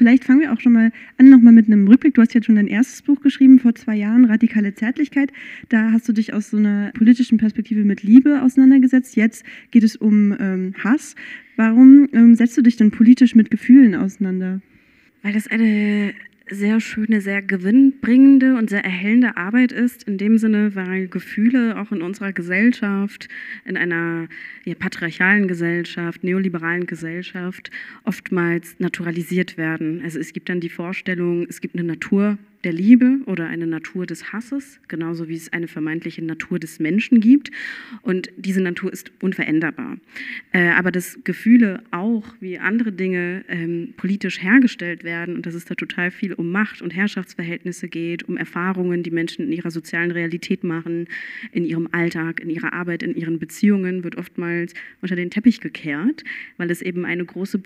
vielleicht fangen wir auch schon mal an, nochmal mit einem Rückblick. Du hast jetzt schon dein erstes Buch geschrieben vor 2 Jahren, Radikale Zärtlichkeit. Da hast du dich aus so einer politischen Perspektive mit Liebe auseinandergesetzt. Jetzt geht es um Hass. Warum setzt du dich denn politisch mit Gefühlen auseinander? Weil das eine sehr schöne, sehr gewinnbringende und sehr erhellende Arbeit ist, in dem Sinne, weil Gefühle auch in unserer Gesellschaft, in einer patriarchalen Gesellschaft, neoliberalen Gesellschaft oftmals naturalisiert werden. Also es gibt dann die Vorstellung, es gibt eine Natur der Liebe oder eine Natur des Hasses, genauso wie es eine vermeintliche Natur des Menschen gibt. Und diese Natur ist unveränderbar. Aber dass Gefühle auch wie andere Dinge politisch hergestellt werden und dass es da total viel um Macht und Herrschaftsverhältnisse geht, um Erfahrungen, die Menschen in ihrer sozialen Realität machen, in ihrem Alltag, in ihrer Arbeit, in ihren Beziehungen, wird oftmals unter den Teppich gekehrt, weil es eben eine große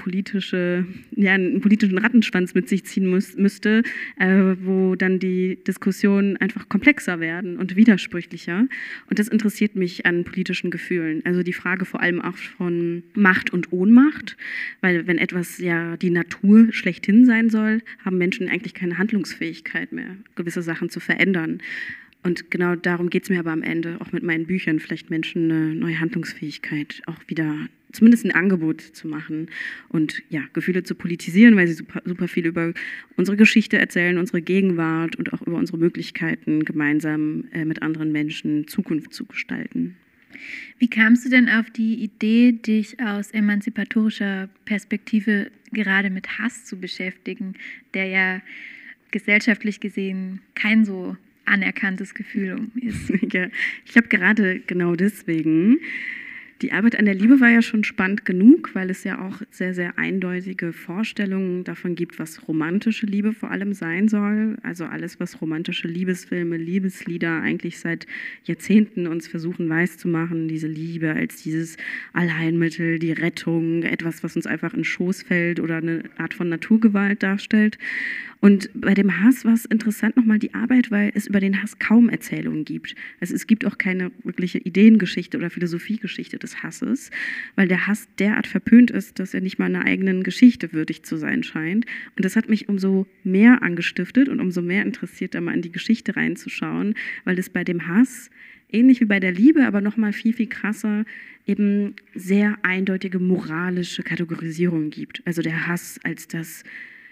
einen politischen Rattenschwanz mit sich ziehen müsste, wo dann die Diskussionen einfach komplexer werden und widersprüchlicher. Und das interessiert mich an politischen Gefühlen. Also die Frage vor allem auch von Macht und Ohnmacht, weil wenn etwas ja die Natur schlechthin sein soll, haben Menschen eigentlich keine Handlungsfähigkeit mehr, gewisse Sachen zu verändern. Und genau darum geht es mir aber am Ende, auch mit meinen Büchern, vielleicht Menschen eine neue Handlungsfähigkeit auch wieder, zumindest ein Angebot zu machen und ja, Gefühle zu politisieren, weil sie super viel über unsere Geschichte erzählen, unsere Gegenwart und auch über unsere Möglichkeiten, gemeinsam mit anderen Menschen Zukunft zu gestalten. Wie kamst du denn auf die Idee, dich aus emanzipatorischer Perspektive gerade mit Hass zu beschäftigen, der ja gesellschaftlich gesehen kein so anerkanntes Gefühl ist? Ja, ich habe gerade genau deswegen, die Arbeit an der Liebe war ja schon spannend genug, weil es ja auch sehr, sehr eindeutige Vorstellungen davon gibt, was romantische Liebe vor allem sein soll. Also alles, was romantische Liebesfilme, Liebeslieder eigentlich seit Jahrzehnten uns versuchen weiszumachen, diese Liebe als dieses Allheilmittel, die Rettung, etwas, was uns einfach in den Schoß fällt oder eine Art von Naturgewalt darstellt. Und bei dem Hass war es interessant nochmal die Arbeit, weil es über den Hass kaum Erzählungen gibt. Also es gibt auch keine wirkliche Ideengeschichte oder Philosophiegeschichte des Hasses, weil der Hass derart verpönt ist, dass er nicht mal einer eigenen Geschichte würdig zu sein scheint. Und das hat mich umso mehr angestiftet und umso mehr interessiert, da mal in die Geschichte reinzuschauen, weil es bei dem Hass, ähnlich wie bei der Liebe, aber nochmal viel, viel krasser, eben sehr eindeutige moralische Kategorisierungen gibt. Also der Hass als das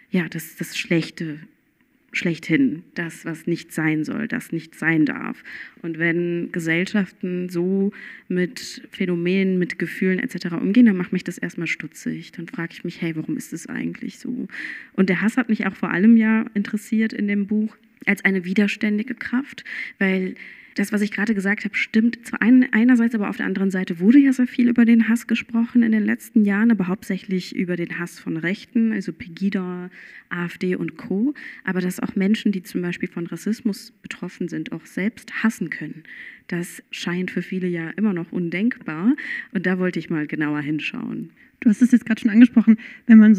Schlechte schlechthin, das, was nicht sein soll, das nicht sein darf. Und wenn Gesellschaften so mit Phänomenen, mit Gefühlen etc. umgehen, dann macht mich das erstmal stutzig. Dann frage ich mich, hey, warum ist das eigentlich so? Und der Hass hat mich auch vor allem ja interessiert in dem Buch als eine widerständige Kraft, weil das, was ich gerade gesagt habe, stimmt zwar einerseits, aber auf der anderen Seite wurde ja sehr viel über den Hass gesprochen in den letzten Jahren, aber hauptsächlich über den Hass von Rechten, also Pegida, AfD und Co., aber dass auch Menschen, die zum Beispiel von Rassismus betroffen sind, auch selbst hassen können. Das scheint für viele ja immer noch undenkbar und da wollte ich mal genauer hinschauen. Du hast es jetzt gerade schon angesprochen, wenn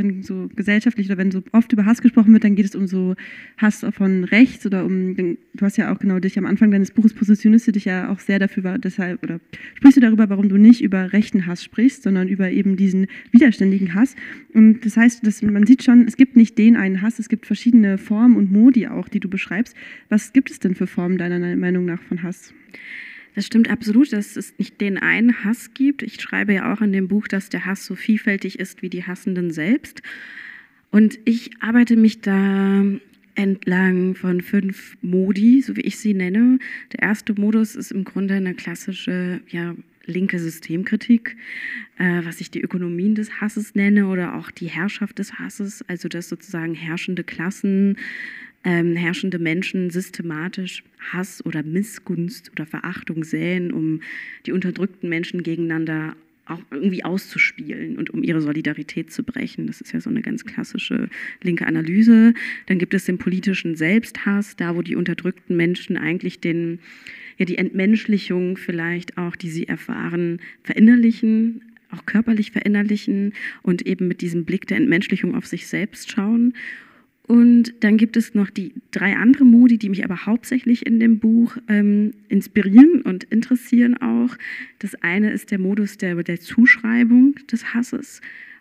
so gesellschaftlich oder wenn so oft über Hass gesprochen wird, dann geht es um so Hass von rechts oder du hast ja auch genau dich am Anfang deines Buches positionierst du dich ja auch sehr dafür, deshalb, oder sprichst du darüber, warum du nicht über rechten Hass sprichst, sondern über eben diesen widerständigen Hass. Und das heißt, man sieht schon, es gibt nicht den einen Hass, es gibt verschiedene Formen und Modi auch, die du beschreibst. Was gibt es denn für Formen deiner Meinung nach von Hass? Das stimmt absolut, dass es nicht den einen Hass gibt. Ich schreibe ja auch in dem Buch, dass der Hass so vielfältig ist wie die Hassenden selbst. Und ich arbeite mich da entlang von 5 Modi, so wie ich sie nenne. Der erste Modus ist im Grunde eine klassische, linke Systemkritik, was ich die Ökonomien des Hasses nenne oder auch die Herrschaft des Hasses, also dass sozusagen herrschende Klassen, herrschende Menschen systematisch Hass oder Missgunst oder Verachtung säen, um die unterdrückten Menschen gegeneinander auch irgendwie auszuspielen und um ihre Solidarität zu brechen. Das ist ja so eine ganz klassische linke Analyse. Dann gibt es den politischen Selbsthass, da wo die unterdrückten Menschen eigentlich die Entmenschlichung vielleicht auch, die sie erfahren, verinnerlichen, auch körperlich verinnerlichen und eben mit diesem Blick der Entmenschlichung auf sich selbst schauen. Und dann gibt es noch die 3 andere Modi, die mich aber hauptsächlich in dem Buch inspirieren und interessieren auch. Das eine ist der Modus der Zuschreibung des Hasses.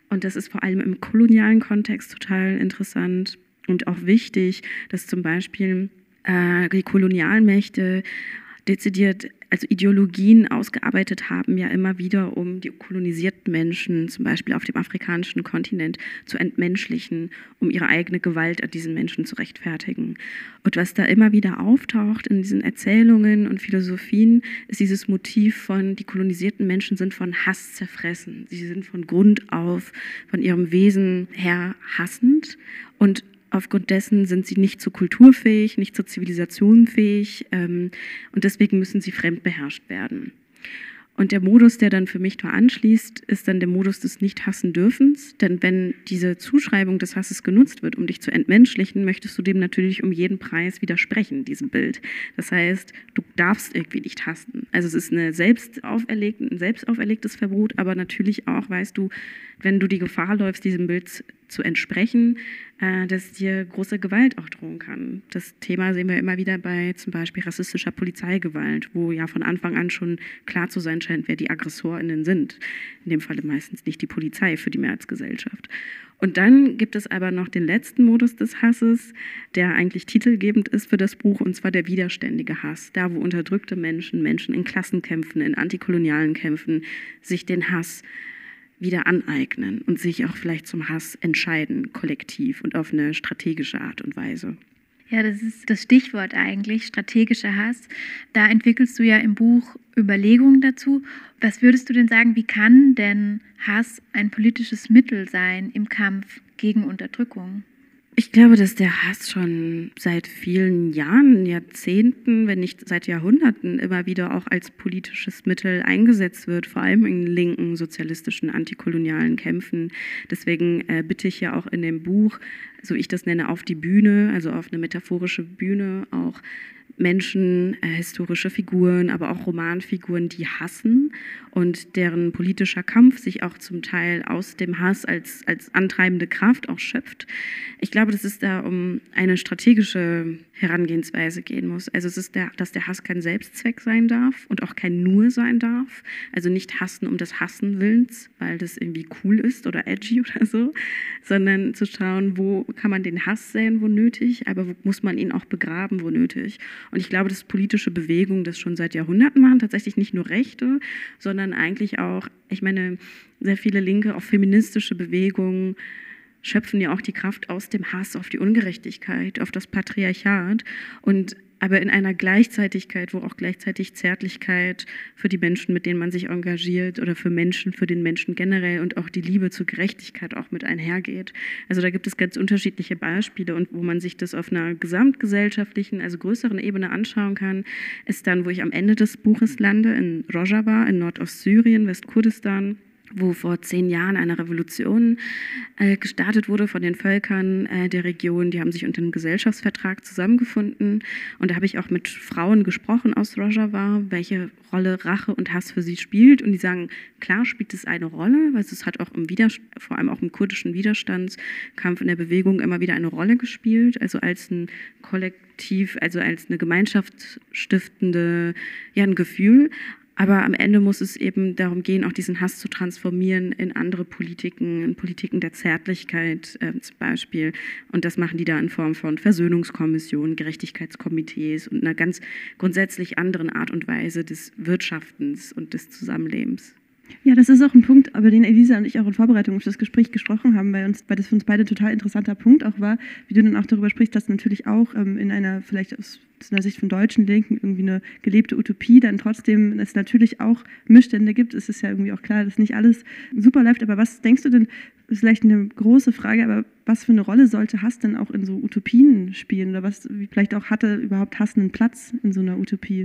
Und das ist vor allem im kolonialen Kontext total interessant und auch wichtig, dass zum Beispiel die Kolonialmächte dezidiert, also Ideologien ausgearbeitet haben, ja immer wieder, um die kolonisierten Menschen, zum Beispiel auf dem afrikanischen Kontinent, zu entmenschlichen, um ihre eigene Gewalt an diesen Menschen zu rechtfertigen. Und was da immer wieder auftaucht in diesen Erzählungen und Philosophien, ist dieses Motiv von, die kolonisierten Menschen sind von Hass zerfressen. Sie sind von Grund auf, von ihrem Wesen her hassend und aufgrund dessen sind sie nicht so kulturfähig, nicht zur Zivilisation fähig und deswegen müssen sie fremdbeherrscht werden. Und der Modus, der dann für mich da anschließt, ist dann der Modus des Nicht-Hassen-Dürfens. Denn wenn diese Zuschreibung des Hasses genutzt wird, um dich zu entmenschlichen, möchtest du dem natürlich um jeden Preis widersprechen, diesem Bild. Das heißt, du darfst irgendwie nicht hassen. Also es ist ein selbst auferlegtes Verbot, aber natürlich auch, weißt du, wenn du die Gefahr läufst, diesem Bild zu entsprechen, dass dir große Gewalt auch drohen kann. Das Thema sehen wir immer wieder bei zum Beispiel rassistischer Polizeigewalt, wo ja von Anfang an schon klar zu sein scheint, wer die AggressorInnen sind. In dem Falle meistens nicht die Polizei für die Mehrheitsgesellschaft. Und dann gibt es aber noch den letzten Modus des Hasses, der eigentlich titelgebend ist für das Buch, und zwar der widerständige Hass. Da, wo unterdrückte Menschen in Klassenkämpfen, in antikolonialen Kämpfen sich den Hass wieder aneignen und sich auch vielleicht zum Hass entscheiden, kollektiv und auf eine strategische Art und Weise. Ja, das ist das Stichwort eigentlich, strategischer Hass. Da entwickelst du ja im Buch Überlegungen dazu. Was würdest du denn sagen, wie kann denn Hass ein politisches Mittel sein im Kampf gegen Unterdrückung? Ich glaube, dass der Hass schon seit vielen Jahren, Jahrzehnten, wenn nicht seit Jahrhunderten immer wieder auch als politisches Mittel eingesetzt wird, vor allem in linken, sozialistischen, antikolonialen Kämpfen. Deswegen bitte ich ja auch in dem Buch, so ich das nenne, auf die Bühne, also auf eine metaphorische Bühne, auch Menschen, historische Figuren, aber auch Romanfiguren, die hassen und deren politischer Kampf sich auch zum Teil aus dem Hass als antreibende Kraft auch schöpft. Ich glaube, dass es da um eine strategische Herangehensweise gehen muss. Also es ist, dass der Hass kein Selbstzweck sein darf und auch kein Nur sein darf. Also nicht hassen um des Hassen Willens, weil das irgendwie cool ist oder edgy oder so, sondern zu schauen, wo kann man den Hass säen, wo nötig, aber wo muss man ihn auch begraben, wo nötig. Und ich glaube, dass politische Bewegungen das schon seit Jahrhunderten machen, tatsächlich nicht nur Rechte, sondern eigentlich auch, ich meine, sehr viele linke, auch feministische Bewegungen schöpfen ja auch die Kraft aus dem Hass auf die Ungerechtigkeit, auf das Patriarchat und aber in einer Gleichzeitigkeit, wo auch gleichzeitig Zärtlichkeit für die Menschen, mit denen man sich engagiert oder für den Menschen generell und auch die Liebe zur Gerechtigkeit auch mit einhergeht. Also da gibt es ganz unterschiedliche Beispiele und wo man sich das auf einer gesamtgesellschaftlichen, also größeren Ebene anschauen kann, ist dann, wo ich am Ende des Buches lande, in Rojava, in Nordostsyrien, Westkurdistan, wo vor 10 Jahren eine Revolution gestartet wurde von den Völkern der Region. Die haben sich unter einem Gesellschaftsvertrag zusammengefunden. Und da habe ich auch mit Frauen gesprochen aus Rojava, welche Rolle Rache und Hass für sie spielt. Und die sagen, klar spielt es eine Rolle, weil es hat auch vor allem auch im kurdischen Widerstandskampf in der Bewegung immer wieder eine Rolle gespielt. Also als ein Kollektiv, also als eine gemeinschaftsstiftende, ja, ein Gefühl. Aber am Ende muss es eben darum gehen, auch diesen Hass zu transformieren in andere Politiken, in Politiken der Zärtlichkeit zum Beispiel. Und das machen die da in Form von Versöhnungskommissionen, Gerechtigkeitskomitees und einer ganz grundsätzlich anderen Art und Weise des Wirtschaftens und des Zusammenlebens. Ja, das ist auch ein Punkt, über den Elisa und ich auch in Vorbereitung auf das Gespräch gesprochen haben, weil das für uns beide ein total interessanter Punkt auch war, wie du dann auch darüber sprichst, dass natürlich auch in einer, vielleicht aus einer Sicht von deutschen Linken, irgendwie eine gelebte Utopie, dann trotzdem es natürlich auch Missstände gibt. Es ist ja irgendwie auch klar, dass nicht alles super läuft, aber was denkst du denn, ist vielleicht eine große Frage, aber was für eine Rolle sollte Hass denn auch in so Utopien spielen oder vielleicht auch hatte überhaupt Hass einen Platz in so einer Utopie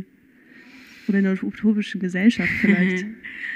oder in einer utopischen Gesellschaft vielleicht?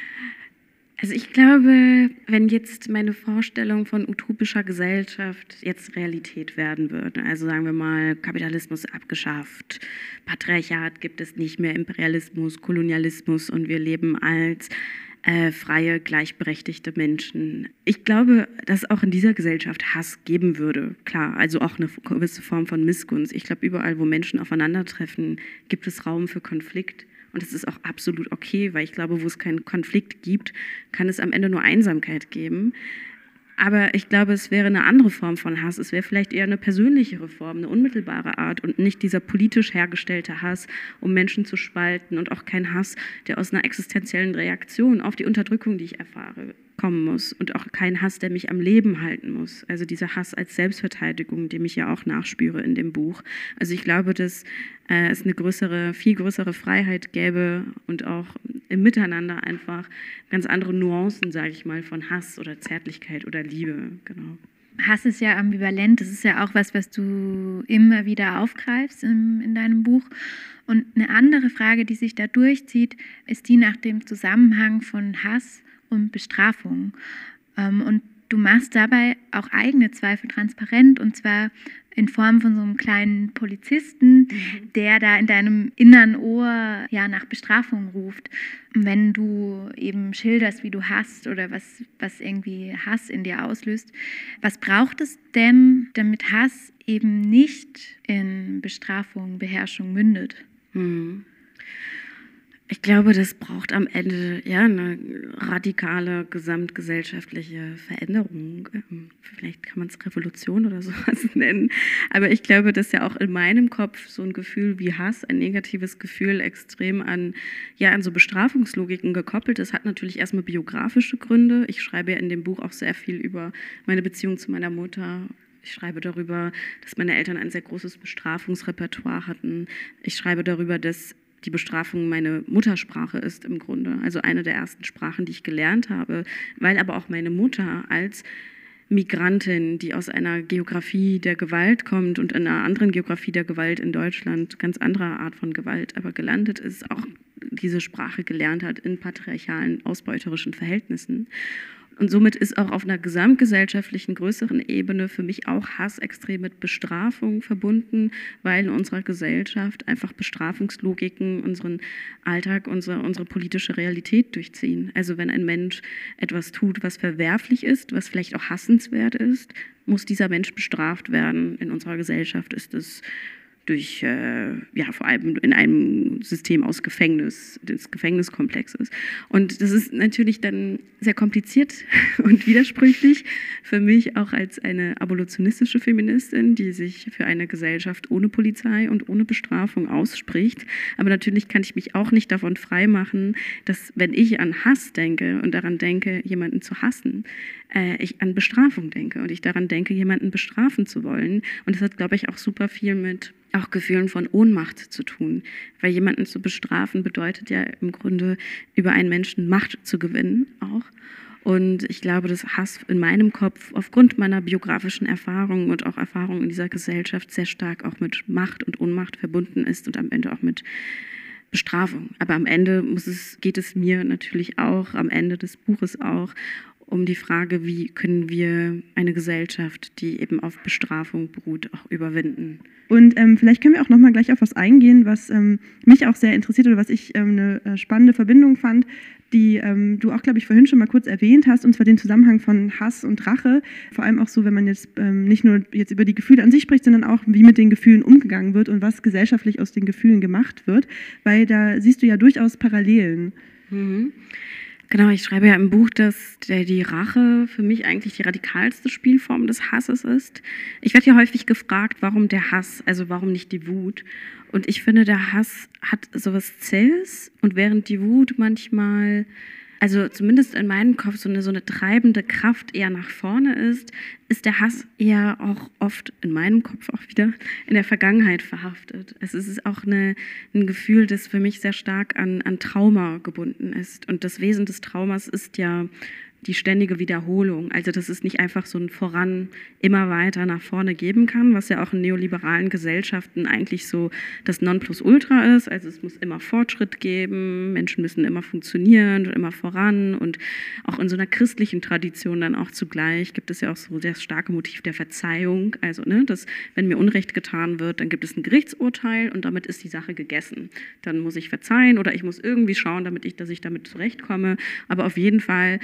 Also ich glaube, wenn jetzt meine Vorstellung von utopischer Gesellschaft jetzt Realität werden würde, also sagen wir mal, Kapitalismus abgeschafft, Patriarchat gibt es nicht mehr, Imperialismus, Kolonialismus und wir leben als freie, gleichberechtigte Menschen. Ich glaube, dass es auch in dieser Gesellschaft Hass geben würde. Klar, also auch eine gewisse Form von Missgunst. Ich glaube, überall, wo Menschen aufeinandertreffen, gibt es Raum für Konflikt. Und das ist auch absolut okay, weil ich glaube, wo es keinen Konflikt gibt, kann es am Ende nur Einsamkeit geben. Aber ich glaube, es wäre eine andere Form von Hass. Es wäre vielleicht eher eine persönlichere Form, eine unmittelbare Art und nicht dieser politisch hergestellte Hass, um Menschen zu spalten und auch kein Hass, der aus einer existenziellen Reaktion auf die Unterdrückung, die ich erfahre, kommen muss und auch kein Hass, der mich am Leben halten muss. Also dieser Hass als Selbstverteidigung, dem ich ja auch nachspüre in dem Buch. Also ich glaube, dass es eine viel größere Freiheit gäbe und auch im Miteinander einfach ganz andere Nuancen, sage ich mal, von Hass oder Zärtlichkeit oder Liebe. Genau. Hass ist ja ambivalent, das ist ja auch was du immer wieder aufgreifst in deinem Buch. Und eine andere Frage, die sich da durchzieht, ist die nach dem Zusammenhang von Hass und Bestrafung. Und du machst dabei auch eigene Zweifel transparent, und zwar in Form von so einem kleinen Polizisten, der da in deinem inneren Ohr ja nach Bestrafung ruft. Wenn du eben schilderst, wie du hasst oder was irgendwie Hass in dir auslöst, was braucht es denn, damit Hass eben nicht in Bestrafung, Beherrschung mündet? Ich glaube, das braucht am Ende ja eine radikale gesamtgesellschaftliche Veränderung. Vielleicht kann man es Revolution oder sowas nennen. Aber ich glaube, dass ja auch in meinem Kopf so ein Gefühl wie Hass, ein negatives Gefühl, extrem an so Bestrafungslogiken gekoppelt ist, hat natürlich erstmal biografische Gründe. Ich schreibe ja in dem Buch auch sehr viel über meine Beziehung zu meiner Mutter. Ich schreibe darüber, dass meine Eltern ein sehr großes Bestrafungsrepertoire hatten. Ich schreibe darüber, dass die Bestrafung meine Muttersprache ist im Grunde, also eine der ersten Sprachen, die ich gelernt habe, weil aber auch meine Mutter als Migrantin, die aus einer Geografie der Gewalt kommt und in einer anderen Geografie der Gewalt in Deutschland, ganz anderer Art von Gewalt, aber gelandet ist, auch diese Sprache gelernt hat in patriarchalen, ausbeuterischen Verhältnissen. Und somit ist auch auf einer gesamtgesellschaftlichen, größeren Ebene für mich auch Hass extrem mit Bestrafung verbunden, weil in unserer Gesellschaft einfach Bestrafungslogiken unseren Alltag, unsere politische Realität durchziehen. Also wenn ein Mensch etwas tut, was verwerflich ist, was vielleicht auch hassenswert ist, muss dieser Mensch bestraft werden. In unserer Gesellschaft ist es durch, vor allem in einem System aus des Gefängniskomplexes. Und das ist natürlich dann sehr kompliziert und widersprüchlich für mich auch als eine abolitionistische Feministin, die sich für eine Gesellschaft ohne Polizei und ohne Bestrafung ausspricht. Aber natürlich kann ich mich auch nicht davon freimachen, dass, wenn ich an Hass denke und daran denke, jemanden zu hassen, ich an Bestrafung denke und ich daran denke, jemanden bestrafen zu wollen. Und das hat, glaube ich, auch super viel mit auch Gefühlen von Ohnmacht zu tun. Weil jemanden zu bestrafen bedeutet ja im Grunde, über einen Menschen Macht zu gewinnen auch. Und ich glaube, dass Hass in meinem Kopf aufgrund meiner biografischen Erfahrungen und auch Erfahrungen in dieser Gesellschaft sehr stark auch mit Macht und Ohnmacht verbunden ist und am Ende auch mit Bestrafung. Aber am Ende geht es mir natürlich auch, am Ende des Buches auch, um die Frage, wie können wir eine Gesellschaft, die eben auf Bestrafung beruht, auch überwinden. Und vielleicht können wir auch nochmal gleich auf was eingehen, was mich auch sehr interessiert oder was ich eine spannende Verbindung fand, die du auch, glaube ich, vorhin schon mal kurz erwähnt hast, und zwar den Zusammenhang von Hass und Rache. Vor allem auch so, wenn man jetzt nicht nur jetzt über die Gefühle an sich spricht, sondern auch, wie mit den Gefühlen umgegangen wird und was gesellschaftlich aus den Gefühlen gemacht wird, weil da siehst du ja durchaus Parallelen. Genau, ich schreibe ja im Buch, dass die Rache für mich eigentlich die radikalste Spielform des Hasses ist. Ich werde ja häufig gefragt, warum der Hass, also warum nicht die Wut? Und ich finde, der Hass hat sowas Zähes, und während die Wut manchmal, also zumindest in meinem Kopf, so eine treibende Kraft eher nach vorne ist der Hass eher auch oft, in meinem Kopf auch wieder, in der Vergangenheit verhaftet. Es ist auch ein Gefühl, das für mich sehr stark an Trauma gebunden ist. Und das Wesen des Traumas ist ja die ständige Wiederholung. Also dass es nicht einfach so ein Voran immer weiter nach vorne geben kann, was ja auch in neoliberalen Gesellschaften eigentlich so das Nonplusultra ist. Also es muss immer Fortschritt geben, Menschen müssen immer funktionieren und immer voran, und auch in so einer christlichen Tradition dann auch zugleich gibt es ja auch so das starke Motiv der Verzeihung. Also dass, wenn mir Unrecht getan wird, dann gibt es ein Gerichtsurteil und damit ist die Sache gegessen. Dann muss ich verzeihen oder ich muss irgendwie schauen, dass ich damit zurechtkomme. Aber auf jeden Fall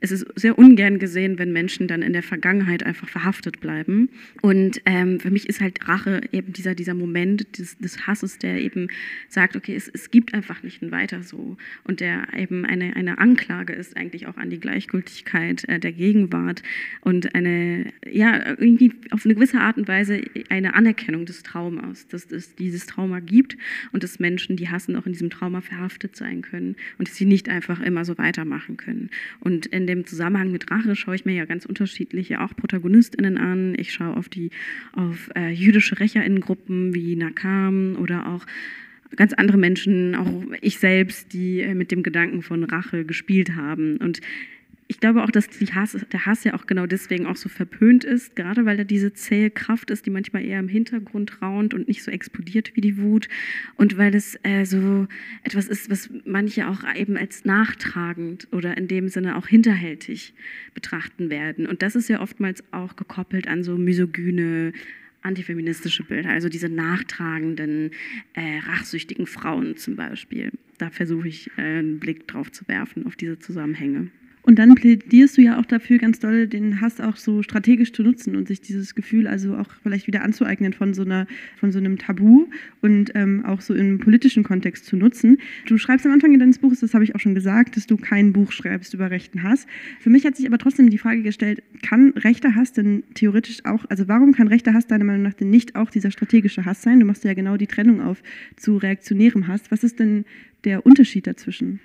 es ist sehr ungern gesehen, wenn Menschen dann in der Vergangenheit einfach verhaftet bleiben. Und für mich ist halt Rache eben dieser Moment des Hasses, der eben sagt, okay, es gibt einfach nicht ein Weiter so. Und der eben eine Anklage ist eigentlich auch an die Gleichgültigkeit der Gegenwart und irgendwie auf eine gewisse Art und Weise eine Anerkennung des Traumas, dass es dieses Trauma gibt und dass Menschen, die hassen, auch in diesem Trauma verhaftet sein können und dass sie nicht einfach immer so weitermachen können. Und in dem Zusammenhang mit Rache schaue ich mir ja ganz unterschiedliche auch ProtagonistInnen an. Ich schaue auf jüdische RächerInnengruppen wie Nakam oder auch ganz andere Menschen, auch ich selbst, die mit dem Gedanken von Rache gespielt haben. Und ich glaube auch, dass der Hass ja auch genau deswegen auch so verpönt ist, gerade weil er diese zähe Kraft ist, die manchmal eher im Hintergrund raunt und nicht so explodiert wie die Wut und weil es so etwas ist, was manche auch eben als nachtragend oder in dem Sinne auch hinterhältig betrachten werden. Und das ist ja oftmals auch gekoppelt an so misogyne, antifeministische Bilder, also diese nachtragenden, rachsüchtigen Frauen zum Beispiel. Da versuche ich einen Blick drauf zu werfen, auf diese Zusammenhänge. Und dann plädierst du ja auch dafür, ganz doll den Hass auch so strategisch zu nutzen und sich dieses Gefühl also auch vielleicht wieder anzueignen von so einem Tabu und auch so im politischen Kontext zu nutzen. Du schreibst am Anfang deines Buches, das habe ich auch schon gesagt, dass du kein Buch schreibst über rechten Hass. Für mich hat sich aber trotzdem die Frage gestellt, kann rechter Hass denn theoretisch auch, also warum kann rechter Hass deiner Meinung nach denn nicht auch dieser strategische Hass sein? Du machst ja genau die Trennung auf zu reaktionärem Hass. Was ist denn der Unterschied dazwischen?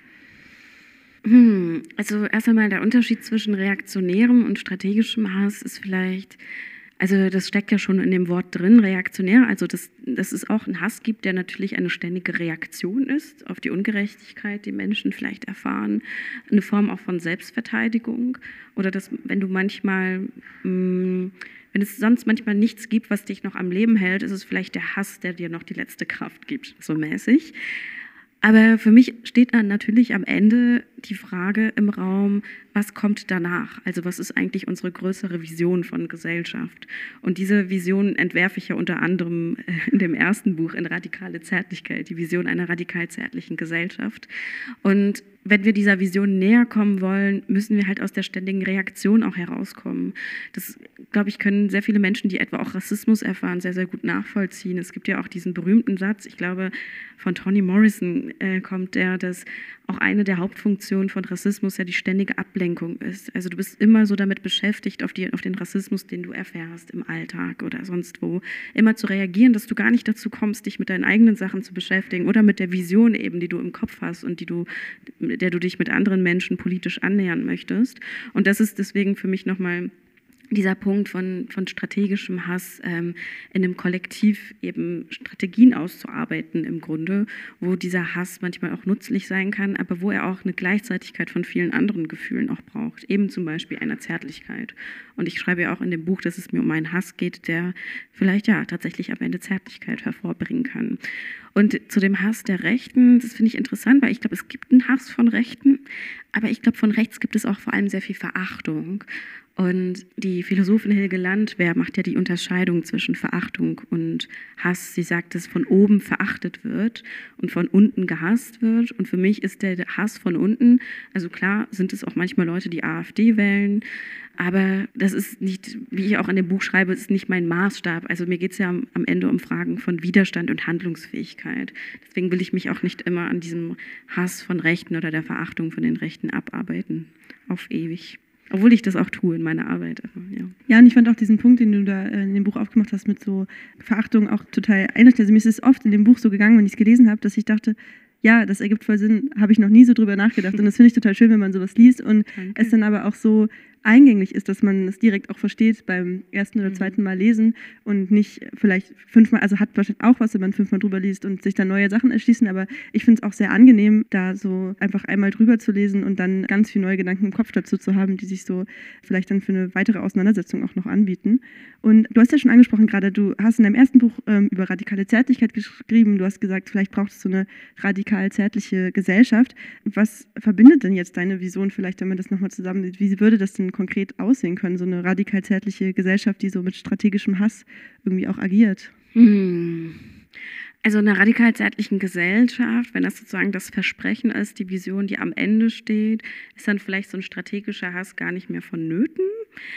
Also erst einmal der Unterschied zwischen reaktionärem und strategischem Hass ist vielleicht, also das steckt ja schon in dem Wort drin, reaktionär, also dass es auch einen Hass gibt, der natürlich eine ständige Reaktion ist auf die Ungerechtigkeit, die Menschen vielleicht erfahren, eine Form auch von Selbstverteidigung oder dass, wenn es sonst manchmal nichts gibt, was dich noch am Leben hält, ist es vielleicht der Hass, der dir noch die letzte Kraft gibt, so mäßig. Aber für mich steht dann natürlich am Ende die Frage im Raum, was kommt danach? Also was ist eigentlich unsere größere Vision von Gesellschaft? Und diese Vision entwerfe ich ja unter anderem in dem ersten Buch, in Radikale Zärtlichkeit, die Vision einer radikal zärtlichen Gesellschaft. Und wenn wir dieser Vision näher kommen wollen, müssen wir halt aus der ständigen Reaktion auch herauskommen. Das, glaube ich, können sehr viele Menschen, die etwa auch Rassismus erfahren, sehr, sehr gut nachvollziehen. Es gibt ja auch diesen berühmten Satz, ich glaube, von Toni Morrison kommt der, dass auch eine der Hauptfunktionen von Rassismus ja die ständige Ablenkung ist. Also du bist immer so damit beschäftigt, auf den Rassismus, den du erfährst im Alltag oder sonst wo, immer zu reagieren, dass du gar nicht dazu kommst, dich mit deinen eigenen Sachen zu beschäftigen oder mit der Vision eben, die du im Kopf hast und der du dich mit anderen Menschen politisch annähern möchtest. Und das ist deswegen für mich nochmal dieser Punkt von strategischem Hass in einem Kollektiv eben Strategien auszuarbeiten im Grunde, wo dieser Hass manchmal auch nützlich sein kann, aber wo er auch eine Gleichzeitigkeit von vielen anderen Gefühlen auch braucht, eben zum Beispiel einer Zärtlichkeit. Und ich schreibe ja auch in dem Buch, dass es mir um einen Hass geht, der vielleicht ja tatsächlich am Ende Zärtlichkeit hervorbringen kann. Und zu dem Hass der Rechten, das finde ich interessant, weil ich glaube, es gibt einen Hass von Rechten, aber ich glaube, von rechts gibt es auch vor allem sehr viel Verachtung. Und die Philosophin Hilge Landwehr macht ja die Unterscheidung zwischen Verachtung und Hass. Sie sagt, dass von oben verachtet wird und von unten gehasst wird. Und für mich ist der Hass von unten, also klar sind es auch manchmal Leute, die AfD wählen, aber das ist nicht, wie ich auch in dem Buch schreibe, ist nicht mein Maßstab. Also mir geht es ja am Ende um Fragen von Widerstand und Handlungsfähigkeit. Deswegen will ich mich auch nicht immer an diesem Hass von Rechten oder der Verachtung von den Rechten abarbeiten, auf ewig. Obwohl ich das auch tue in meiner Arbeit. Ja, und ich fand auch diesen Punkt, den du da in dem Buch aufgemacht hast, mit so Verachtung auch total einleuchtend. Also mir ist es oft in dem Buch so gegangen, wenn ich es gelesen habe, dass ich dachte, ja, das ergibt voll Sinn, habe ich noch nie so drüber nachgedacht. Und das finde ich total schön, wenn man sowas liest und es dann aber auch so eingänglich ist, dass man es direkt auch versteht beim ersten oder zweiten Mal lesen und nicht vielleicht 5-mal, also hat wahrscheinlich auch was, wenn man 5-mal drüber liest und sich dann neue Sachen erschließen, aber ich finde es auch sehr angenehm, da so einfach einmal drüber zu lesen und dann ganz viele neue Gedanken im Kopf dazu zu haben, die sich so vielleicht dann für eine weitere Auseinandersetzung auch noch anbieten. Und du hast ja schon angesprochen gerade, du hast in deinem ersten Buch über radikale Zärtlichkeit geschrieben, du hast gesagt, vielleicht braucht es so eine radikal zärtliche Gesellschaft. Was verbindet denn jetzt deine Vision vielleicht, wenn man das nochmal zusammen, wie würde das denn konkret aussehen können, so eine radikal zärtliche Gesellschaft, die so mit strategischem Hass irgendwie auch agiert? Also in einer radikal-zeitlichen Gesellschaft, wenn das sozusagen das Versprechen ist, die Vision, die am Ende steht, ist dann vielleicht so ein strategischer Hass gar nicht mehr vonnöten.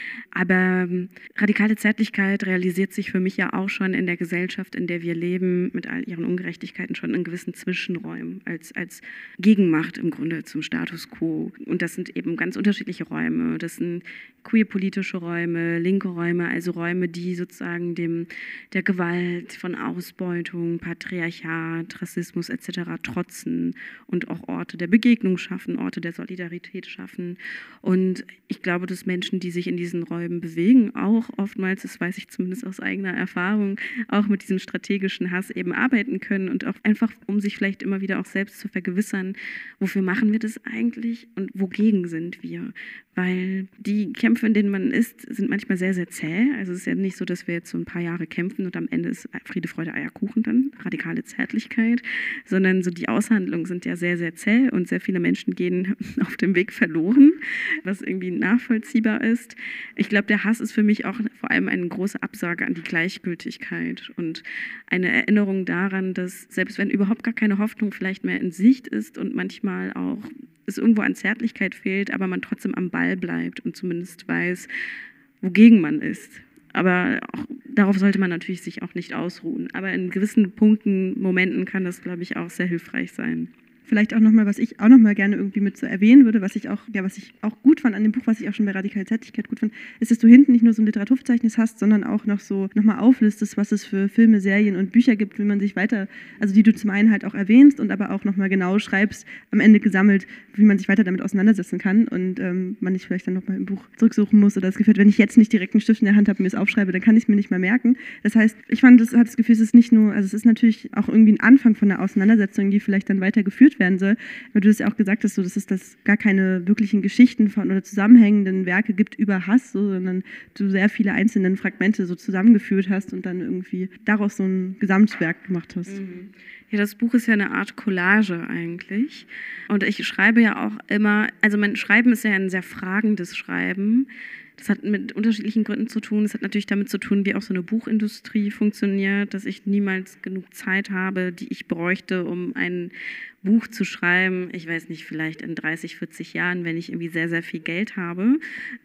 Aber radikale Zärtlichkeit realisiert sich für mich ja auch schon in der Gesellschaft, in der wir leben, mit all ihren Ungerechtigkeiten schon in gewissen Zwischenräumen, als Gegenmacht im Grunde zum Status quo. Und das sind eben ganz unterschiedliche Räume. Das sind queerpolitische Räume, linke Räume, also Räume, die sozusagen der Gewalt von Ausbeutung, Patriarchat, Rassismus etc. trotzen und auch Orte der Begegnung schaffen, Orte der Solidarität schaffen. Und ich glaube, dass Menschen, die sich in diesen Räumen bewegen, auch oftmals, das weiß ich zumindest aus eigener Erfahrung, auch mit diesem strategischen Hass eben arbeiten können und auch einfach, um sich vielleicht immer wieder auch selbst zu vergewissern, wofür machen wir das eigentlich und wogegen sind wir? Weil die Kämpfe, in denen man ist, sind manchmal sehr, sehr zäh. Also es ist ja nicht so, dass wir jetzt so ein paar Jahre kämpfen und am Ende ist Friede, Freude, Eierkuchen dann, radikale Zärtlichkeit, sondern so die Aushandlungen sind ja sehr, sehr zäh und sehr viele Menschen gehen auf dem Weg verloren, was irgendwie nachvollziehbar ist. Ich glaube, der Hass ist für mich auch vor allem eine große Absage an die Gleichgültigkeit und eine Erinnerung daran, dass selbst wenn überhaupt gar keine Hoffnung vielleicht mehr in Sicht ist und manchmal auch es irgendwo an Zärtlichkeit fehlt, aber man trotzdem am Ball bleibt und zumindest weiß, wogegen man ist. Aber auch, darauf sollte man natürlich sich auch nicht ausruhen. Aber in gewissen Punkten, Momenten kann das, glaube ich, auch sehr hilfreich sein. Vielleicht auch nochmal, was ich auch nochmal gerne irgendwie mit so erwähnen würde, was ich auch gut fand an dem Buch, was ich auch schon bei Radikale Zärtlichkeit gut fand, ist, dass du hinten nicht nur so ein Literaturverzeichnis hast, sondern auch noch so nochmal auflistest, was es für Filme, Serien und Bücher gibt, wie man sich weiter, also die du zum einen halt auch erwähnst und aber auch nochmal genau schreibst, am Ende gesammelt, wie man sich weiter damit auseinandersetzen kann und man nicht vielleicht dann nochmal im Buch zurücksuchen muss oder das Gefühl, wenn ich jetzt nicht direkt einen Stift in der Hand habe und mir es aufschreibe, dann kann ich es mir nicht mehr merken. Das heißt, ich fand, das hat das Gefühl, es ist nicht nur, also es ist natürlich auch irgendwie ein Anfang von einer Auseinandersetzung, die vielleicht dann weitergeführt werden soll, weil du das ja auch gesagt hast, so, dass es das gar keine wirklichen Geschichten von oder zusammenhängenden Werke gibt über Hass, so, sondern du sehr viele einzelne Fragmente so zusammengeführt hast und dann irgendwie daraus so ein Gesamtwerk gemacht hast. Ja, das Buch ist ja eine Art Collage eigentlich. Und ich schreibe ja auch immer, also mein Schreiben ist ja ein sehr fragendes Schreiben. Das hat mit unterschiedlichen Gründen zu tun. Es hat natürlich damit zu tun, wie auch so eine Buchindustrie funktioniert, dass ich niemals genug Zeit habe, die ich bräuchte, um ein Buch zu schreiben. Ich weiß nicht, vielleicht in 30, 40 Jahren, wenn ich irgendwie sehr, sehr viel Geld habe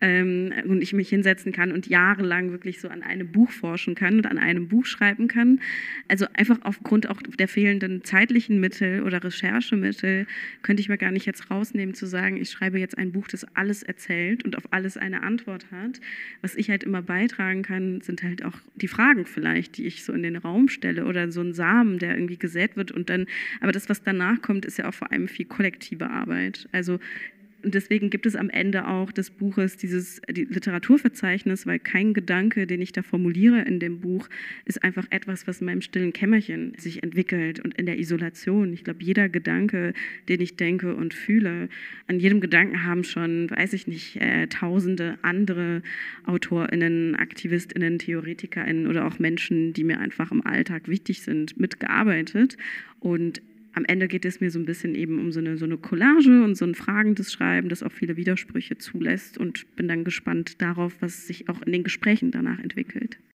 und ich mich hinsetzen kann und jahrelang wirklich so an einem Buch forschen kann und an einem Buch schreiben kann. Also einfach aufgrund auch der fehlenden zeitlichen Mittel oder Recherchemittel könnte ich mir gar nicht jetzt rausnehmen zu sagen, ich schreibe jetzt ein Buch, das alles erzählt und auf alles eine Antwort hat. Was ich halt immer beitragen kann, sind halt auch die Fragen vielleicht, die ich so in den Raum stelle oder so ein Samen, der irgendwie gesät wird und dann, aber das, was danach kommt, ist ja auch vor allem viel kollektive Arbeit. Also und deswegen gibt es am Ende auch des Buches die Literaturverzeichnis, weil kein Gedanke, den ich da formuliere in dem Buch, ist einfach etwas, was in meinem stillen Kämmerchen sich entwickelt und in der Isolation. Ich glaube, jeder Gedanke, den ich denke und fühle, an jedem Gedanken haben schon, weiß ich nicht, tausende andere AutorInnen, AktivistInnen, TheoretikerInnen oder auch Menschen, die mir einfach im Alltag wichtig sind, mitgearbeitet. Und am Ende geht es mir so ein bisschen eben um so eine Collage und so ein fragendes Schreiben, das auch viele Widersprüche zulässt und bin dann gespannt darauf, was sich auch in den Gesprächen danach entwickelt.